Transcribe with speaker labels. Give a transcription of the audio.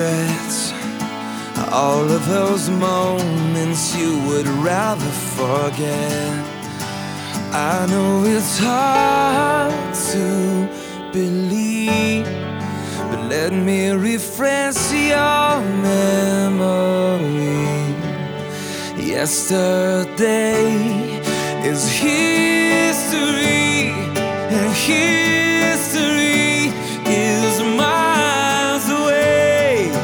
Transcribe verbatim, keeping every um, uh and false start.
Speaker 1: regrets, all of those moments you would rather forget. I know it's hard to believe, but let me refresh your memory. Yesterday is history, and here